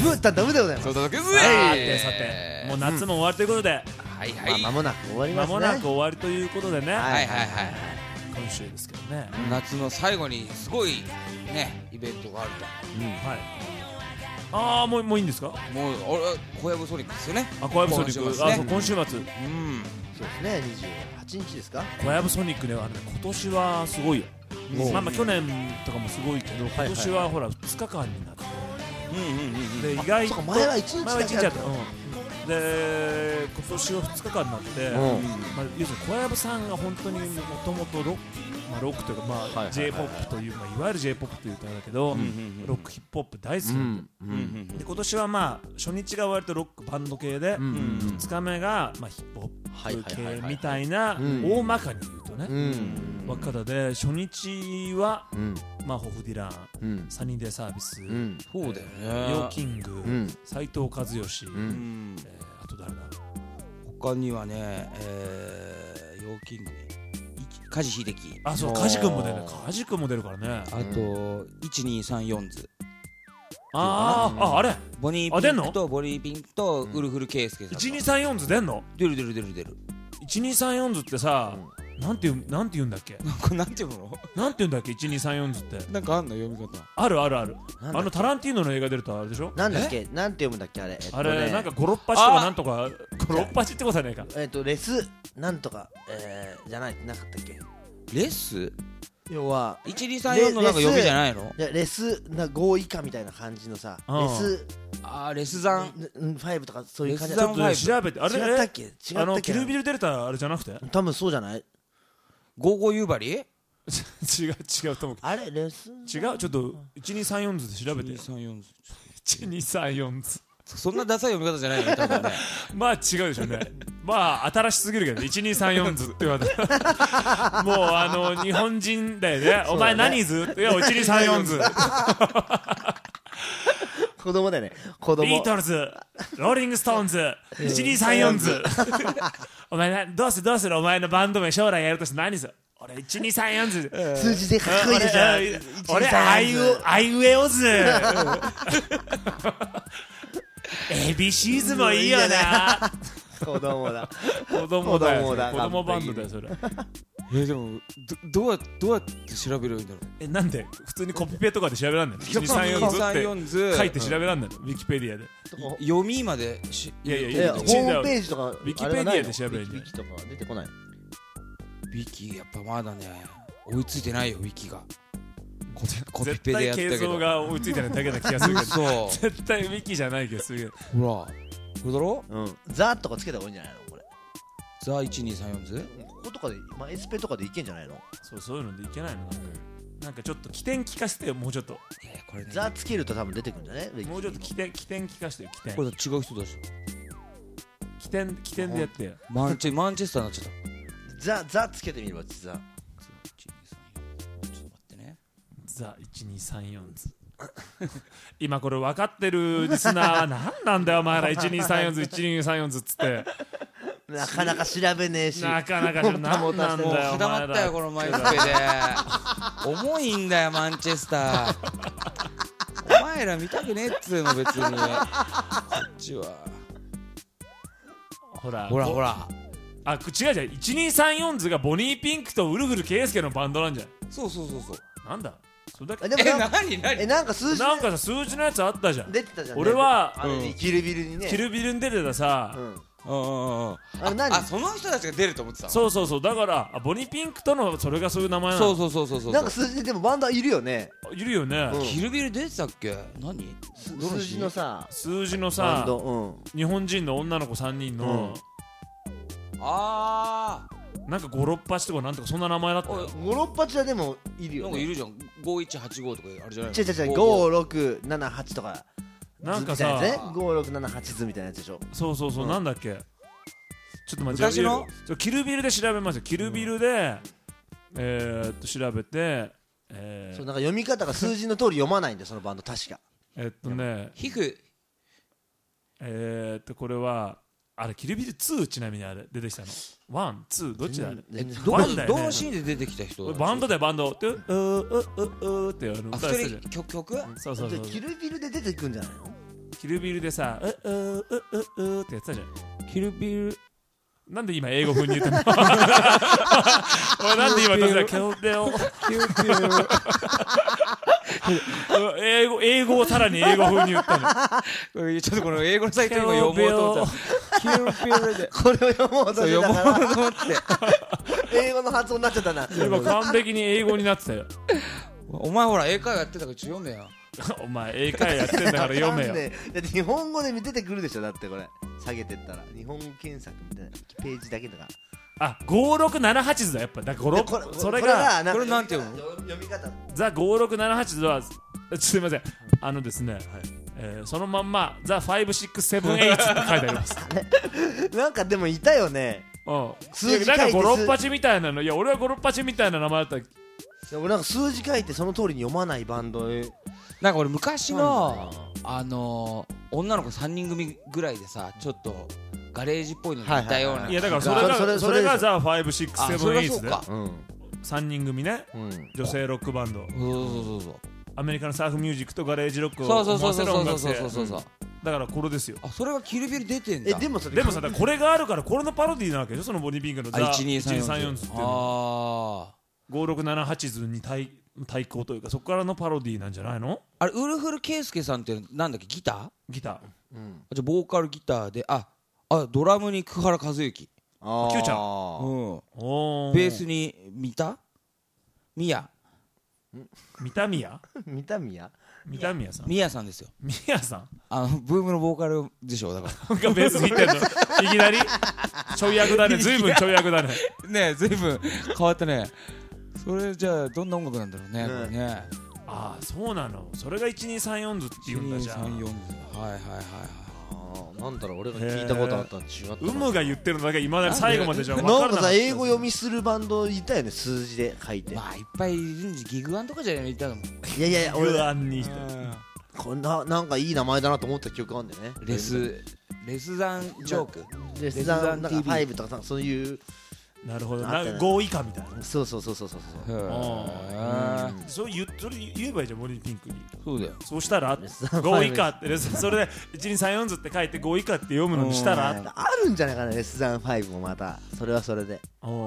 ムータンダムでございます。 そうだけどさてもう夏も終わりということで、 はいはい、 間もなく終わりますね。 間もなく終わりということでね、 はいはいはい、 今週ですけどね、 夏の最後にすごいねイベントがあると。 はい。ああもういいんですか？ もう俺小籔ソニックですよね。 あ、小籔ソニック、あ、そう今週末、 そうですね、28日ですか。 小籔ソニックね、今年はすごいよ。まあ去年とかもすごいけど、今年はほら2日間になって、で意外と前は1日だった。 で今年は2日間になって、まあ要するに小籔さんが本当にもともとロックというか、まあ J-POP という、まあいわゆる J-POP という歌だけど、ロックヒップホップ大好きなんで、今年はまあ初日が割とロックバンド系で、2日目がまあヒップホップ系みたいな、大まかに言うとね、分かったで、初日はまあホフディラン、サニーデイサービス、 そうだよね。 ヨーキング、斉藤和義、あと誰だ、 他にはね、ヨーキング、梶秀樹、 あ、そう、梶君も出る、梶君も出るからね。 あと1234図、 あれボニーピンクとボニーピンクとウルフルケイスケさん、 1234図出んの？ 出る。 1234図ってさ、なんて言うんだっけ？ なんていうの？ なんて言うんだっけ？1234図ってなんかあんの読み方？ ある。タランティーノの映画出るとあれでしょ？ なんだっけ？なんて読むんだっけあれ？ あれなんかゴロッパチとかなんとか、ゴロッパチってことはないか。 レスなんとかじゃなかったっけ？ レス？ 要は 1234のなんか読みじゃないの？ いやレスな5以下みたいな感じのさ、 レスザン 5とかそういう感じ。 ちょっと調べて、あれ違ったっけ？ キルビル出るとあれじゃなくて？ 多分そうじゃない？ ゴーゴー夕張？ 違うと思う。 あれレス？ 違う、ちょっと1234図で調べて。1234図。 そんなダサい読み方じゃないよね、多分ね。 まあ違うでしょうね。まあ新しすぎるけど、1234図って言われた。もう日本人だよね。お前何図？いや1234図。 子供だよね。子供。 ビートルズ、ローリングストーンズ、1234図。お前どうするお前のバンド名将来やるとして何図？俺1234図。 数字でかっこいいでしょ。 俺アイウェオズ。ABC 図もいいよな。 子供だ。 子供バンドだよそれ。 でもどうやって調べればいいんだろう。 なんで普通にコピペとかで調べらんないの？1234図って書いて調べらんないの？ウィキペディアで読みまでいやホームページとかウィキペディアで調べるんじゃない？ ウィキとか出てこない？ ウィキやっぱまだね追いついてないよ。ウィキがコピ絶ペでや対ったけど映像が追いついてないだけな気がするけどそう絶対ウィキじゃない気がするけど、 ほらこれだろ。 ザとかつけた方がいいんじゃないのこれ？ ザ1234図こことかでエスペとかでいけんじゃないの？ そういうのでいけないの？なんかちょっと起点聞かせてよ、もうちょっと。 これザつけると多分出てくるんじゃない？ もうちょっと起点聞かせてよ。起点これ違う人だし起点でやってよ。 マンチェスターになっちゃった。 ザつけてみれば。ザちょっと待ってね。 ザ1234図。今これ分かってるリスナー何なんだよお前ら。1234図1234図っつってなかなか調べねえし、 なかなか何なんだよ。 もう固まったよこのマイスペで。重いんだよマンチェスター。お前ら見たくねえっつうの別に。こっちはほらあ、違う1234図がボニーピンクとウルフルケイスケのバンドなんじゃん。 そうなんだそれだけ。 何なんか数字のやつあったじゃん。 出てたじゃん。 俺はキルビルにね、 キルビルに出てたさ、 あその人たちが出ると思ってた。 そうだからボニーピンクとのそれがそういう名前なの。 そうなんか数字でもバンドいるよね。 いるよね。 キルビル出てたっけ？何？ 数字のさバンド、日本人の女の子3人の、なんか568とかなんとかそんな名前だったよ。 568はでもいるよね。 なんかいるじゃん。5185とかあれじゃないの？ 違う5678とかなんかさ 5678図みたいなやつでしょ。 そうなんだっけ。ちょっと待って、 昔のキルビルで調べますよ。キルビルで調べてそうなんか読み方が数字の通り読まないんだよそのバンド確か。 皮膚これはあれキルビル2ちなみにあれ出てきたの1、2どっちだあれ？ どのシーンで出てきた人？ バンドでバンドってって歌って曲？ そうキルビルで出てくんじゃないの？ キルビルでさってやってたじゃん。 キルビルなんで今英語風に言ったの俺なんで今私はキルビル英語をさらに英語風に言ったの。 ちょっとこの英語のサイトにも読もうと思ったキルビルでこれを読もうとしてたから読もうと思って英語の発音になっちゃったな。 今完璧に英語になってたよ。 お前ほら英会話やってたからちょっと読めよ。 お前英会話やってんだから読めよ。 だって日本語で出てくるでしょ。だってこれ下げてったら日本検索みたいなページだけだから。 あ、5678図だやっぱ。だからそれがこれなんて読む読み方。 ザ5678図はすいませんですね、はいそのまんまザ5678って書いてあります。 なんかでもいたよね。 数字書いてなんか5678みたいなの。いや俺は5678みたいな名前だった。 俺なんか数字書いてその通りに読まないバンド。 なんか俺昔の女の子3人組ぐらいでさちょっとガレージっぽいのにいたような。 いやだからそれがザ5678で3人組ね、女性ロックバンド。 そうアメリカのサーフミュージックとガレージロックを合わせる音楽性。だからこれですよ。 あ、それがキルビル出てんだ。 でもさこれがあるからこれのパロディーなわけでしょ。そのボニーピンクのザ1234図っていうの5678図に対抗というかそこからのパロディーなんじゃないの。 あれウルフル圭介さんってなんだっけギターじゃあボーカルギターでドラムに久原和幸 Qちゃんベースにミヤミヤさんですよ。 ミヤさんブームのボーカルでしょ。だからがベース弾いてんのいきなりちょい役だね。ずいぶんちょい役だね。 ねえずいぶん変わったね。それじゃあどんな音楽なんだろうね。これね。 ああそうなの。それが1234図って言うんだじゃん。 1234図。はいなんだろう俺が聞いたことあったの違った。 有無が言ってるのだけいまだに最後までじゃ分なんかさ英語読みするバンドいたよね。数字で書いて。 まあいっぱいいるんじギグワンとかじゃないのいたのも。 いや俺グアンにこんなんかいい名前だなと思った記憶あるんだよね。 レスザンジョークレスザンなんか5とかそういう。 なるほど。5以下みたいな。 そうそれ言えばいいじゃんボニーピンクに。 そうだよ。 そうしたら5以下ってそれで1234図って書いて5以下って読むのにしたらあるんじゃないかな。レスザン5もまたそれはそれで。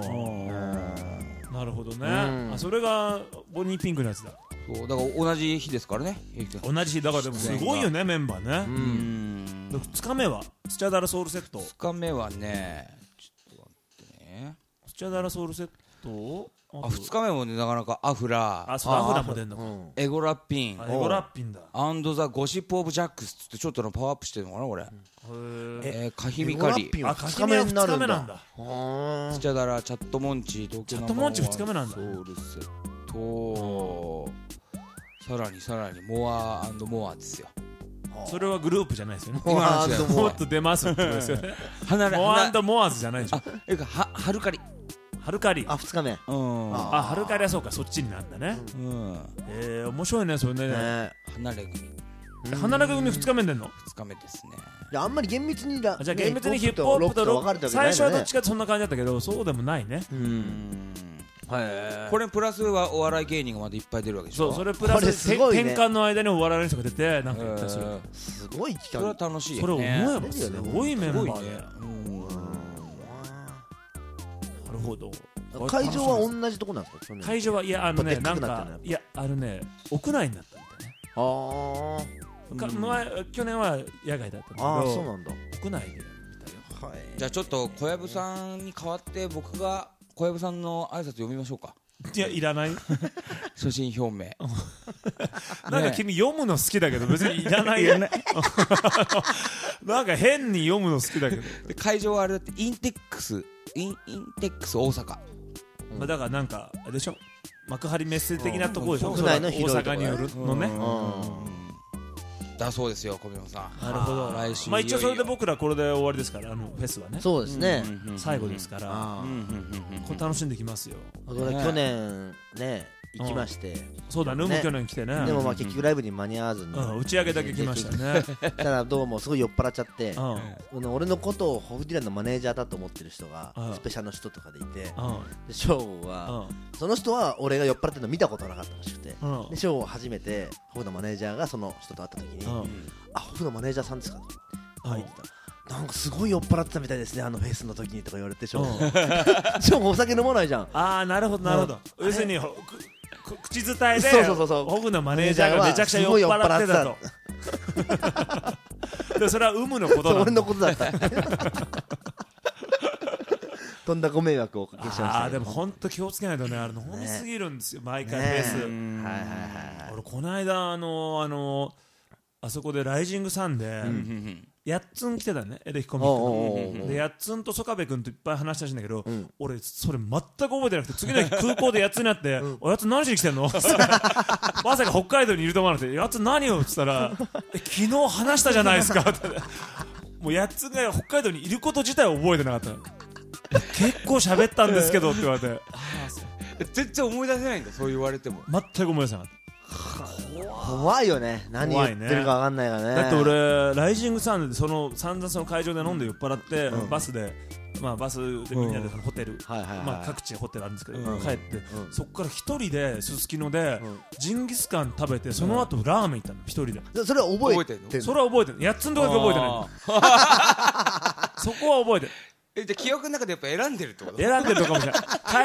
なるほどね。それがボニーピンクのやつだ。 そうだから同じ日ですからね。 同じ日だから。でもすごいよねメンバーね。2日目はスチャダラソウルセット。 2日目はねちょっと待ってね。 スチャダラソウルセット 2日目もねなかなかアフラアフラも出んのか。 エゴラッピンエゴラッピンだ。 アンドザゴシップオブジャックスってちょっとパワーアップしてるのかなこれ。カヒミカリ 2日目になるんだ。 スチャダラチャットモンチチャットモンチ2日目なんだ。 ソウルセットさらにモア&モアですよ。 それはグループじゃないですよね。 もっと出ますってことですよね。モア&モアーズじゃないでしょ。 ハルカリ 2日目。 ハルカリはそうかそっちになんだね。面白いねそれね。 離れ組2日目出んの。 2日目ですね。 あんまり厳密にじゃあ厳密にヒップホップとロック最初はどっちかそんな感じだったけどそうでもないね。 これプラスはお笑い芸人がまだいっぱい出るわけでしょ。 そうそれプラス転換の間にお笑いの人が出てなんか言ったりする。 すごい企画。 それは楽しいよね。 それ思えばすごいメンバーで。なるほど。 会場は同じとこなんですか。 会場はいやなんかいや屋内になったみたいね。去年は野外だったんだけどそうなんだ。 屋内でみたいよ。 じゃあちょっと小籔さんに代わって僕が小籔さんの挨拶読みましょうか。 いやいらない。 初心表明。 なんか君読むの好きだけど別にいらないよね。なんか変に読むの好きだけど。 会場はあれだってインテックス大阪。 だからなんかあれでしょ。幕張メッセ的なところでしょ。 大阪によるのね。 だそうですよ小宮さん。 なるほど。 来週一応それで僕らこれで終わりですからフェスはね。 そうですね。 最後ですからこれ楽しんできますよ。 去年ね行きまして、 そうだね、もう去年来てね。 でもまあ結局ライブに間に合わずに、 打ち上げだけ来ましたね。 ただどうもすごい酔っ払っちゃって、俺のことをホフディランのマネージャーだと思ってる人がスペシャルの人とかでいて、でショーはその人は俺が酔っ払ってるの見たことなかったらしくて、でショー初めてホフのマネージャーがその人と会った時に、あ、ホフのマネージャーさんですかと言ってた。なんかすごい酔っ払ってたみたいですね、あのフェスの時にとか言われて、ショーショーもお酒飲まないじゃん。 ああ、なるほどなるほど。要するに口伝えでホフのマネージャーがめちゃくちゃ酔っ払ってたと。でそれは有無のことなんだ。 俺のことだった。とんだご迷惑をおかけしました。 ああ、でも本当気をつけないとね、あれ飲みすぎるんですよ、毎回フェス。俺この間あそこでライジングサンでやっつん来てたね、エレキコミックで、やっつんと曽我部君といっぱい話したらしいんだけど、俺それ全く覚えてなくて、次の日空港でやっつになって「おやつ何しに来てんの?」まさか北海道にいると思わなくて「やつ何を?」っつったら「昨日話したじゃないですか」ってもうやっつが北海道にいること自体を覚えてなかった。結構喋ったんですけどって言われて全然思い出せないんだ、そう言われても。 全く思い出せなかった。 怖いよね、何言ってるか分かんないからね。 だって俺ライジングサンで散々その会場で飲んで酔っ払って、バスでみんなでホテル、各地ホテルあるんですけど、帰ってそこから一人ですすきのでジンギスカン食べて、その後ラーメン行ったの、一人で。 それは覚えてる。 それは覚えてる。やっつんとだけ覚えてないそこは覚えてる。 じゃあ記憶の中でやっぱ選んでるってこと？ 選んでるのかもしれない。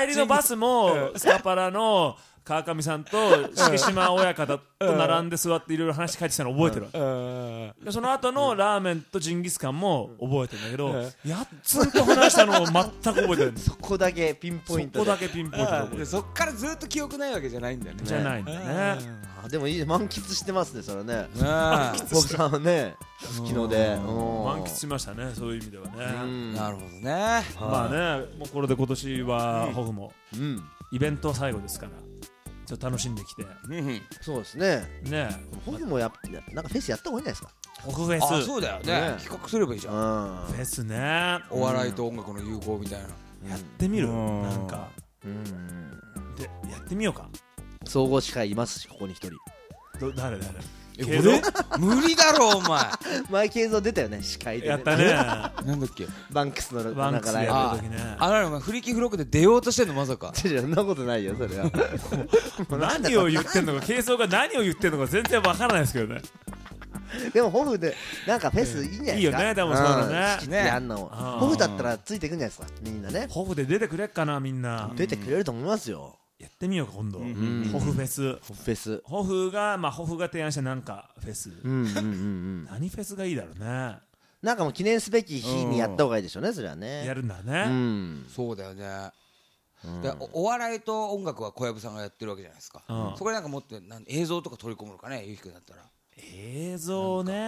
帰りのバスもスカパラの川上さんと敷島親方と並んで座っていろいろ話書いてたの覚えてるわ。でその後のラーメンとジンギスカンも覚えてるんだけど、やっつんと話したのを全く覚えてない。 そこだけピンポイントで。 そこだけピンポイントで。 そっからずっと記憶ないわけじゃないんだよね。 じゃないんだよね。 でもいい、満喫してますね、それね。僕さんはね、好きので満喫しましたね、そういう意味ではね。 なるほどね。 まあね、もうこれで今年はホフもイベントは最後ですから、ちょっと楽しんできて。 そうですね。 ね、 ホフもなんかフェスやった方がいいんじゃないですか。 ホフフェス。 そうだよね。企画すればいいじゃん。 フェスね。 お笑いと音楽の融合みたいな。 やってみる。なんか。でやってみようか。 総合司会いますし、ここに一人。 誰？ 俺無理だろお前。 前映像出たよね、司会で。 やったね。 なんだっけ、 バンクスのバンクスやる時ね。 お前フリキフロックで出ようとしてんのまさか。 そんなことないよ、それは。 何を言ってんのか、軽装が何を言ってんのか全然わからないですけどね。 でもホフでなんかフェスいいんじゃないですか。いいよね、でもそうだね。 仕切ってやんのホフだったらついていくんじゃないですか、みんなね。 ホフで出てくれっかな、みんな。 出てくれると思いますよ。 やってみようか、今度。ホフフェス。ホフが提案したなんかフェス。何フェスがいいだろうね。 なんかもう記念すべき日にやった方がいいでしょうね、それはね。 やるんだね。 そうだよね。お笑いと音楽は小籔さんがやってるわけじゃないですか。そこでなんかもっと映像とか取り込むのかね、ゆうひくんだったら。 映像ね。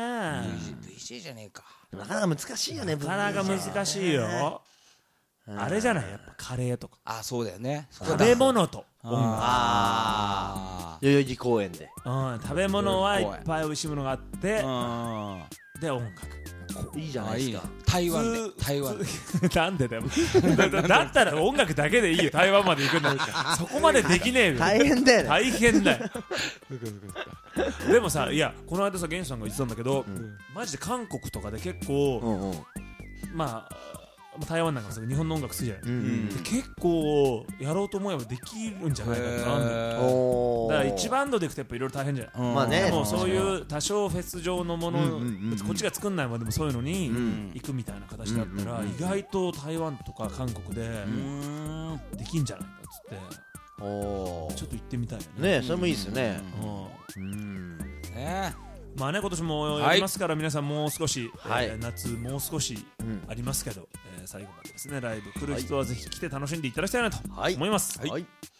VC じゃねえか。 なかなか難しいよね。 なかなか難しいよ。あれじゃない、やっぱカレーとか。 あ、そうだよね。 食べ物と音楽。 代々木公園で。 食べ物はいっぱい美味しいものがあって、で音楽。 いいじゃないですか。 台湾で。 なんでだよ。だったら音楽だけでいいよ、台湾まで行くんだから。そこまでできねえよ。 大変だよ。 大変だよ。でもさ、いや、この間さ、ゲンさんが言ってたんだけど、マジで韓国とかで結構、まあ台湾なんか日本の音楽好きじゃない。結構やろうと思えばできるんじゃないかな。だから1バンドでいくとやっぱいろいろ大変じゃない。 まあね。 でもそういう多少フェス上のもの、こっちが作んないまでもそういうのに行くみたいな形だったら、意外と台湾とか韓国でできんじゃないかっつって、ちょっと行ってみたいよね。 ね、それもいいですよね。 まあね、今年もやりますから、皆さんもう少し、夏もう少しありますけど、最後までですね、ライブ来る人はぜひ来て楽しんでいただきたいなと思います。